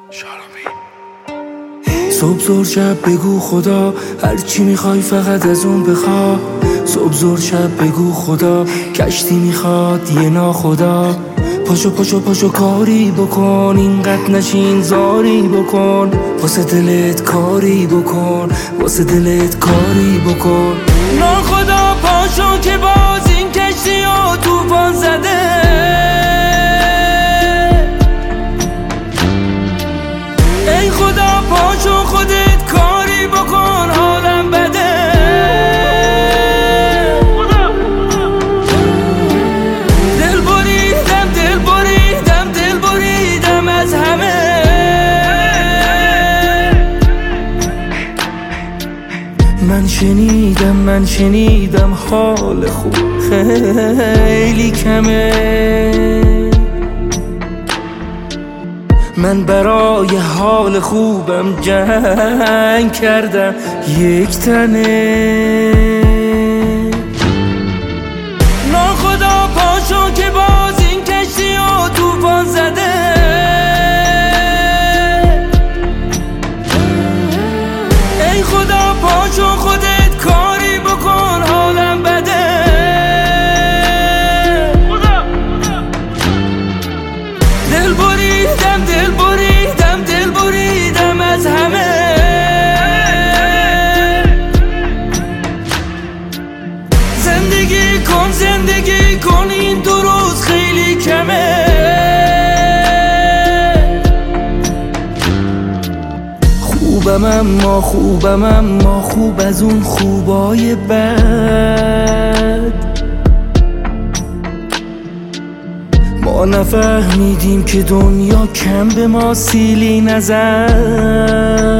صبح زور شب بگو خدا، هر چی میخوای فقط از اون بخوا. صبح زور شب بگو خدا، کشتی میخواد یه ناخدا. پاشو پاشو پاشو کاری بکن، اینقدر نشین زاری بکن. واسه دلت کاری بکن، واسه دلت کاری بکن. ناخدا پاشو که باز این کشتی ها توفان زده. ای خدا پاشو خودت کاری بکن، حالم بده. دل بریدم از همه. من شنیدم حال خوب خیلی کمه. من برای حال خوبم جنگ کردم یک تنه. ناخدا پاشو که باز این کشتی ها توفان زده. ای خدا پاشو خودت کاری بکن، حالم بده. دل بریدم از همه. زندگی کن این 2 روز خیلی کمه. خوبم اما خوب از اون خوبای بد. ما نفهمیدیم که دنیا کم به ما سیلی نزد.